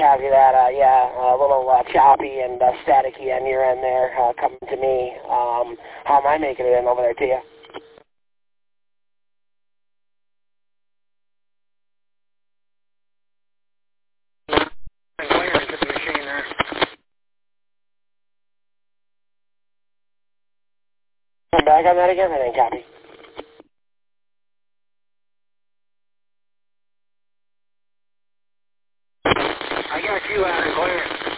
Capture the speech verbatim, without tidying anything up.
copy that. Uh, yeah, a little uh, choppy and uh, staticky on your end there, uh, coming to me. Um, how am I making it in over there to you? Clear into the machine there. Come back on that again? I didn't copy. I got you out and clear.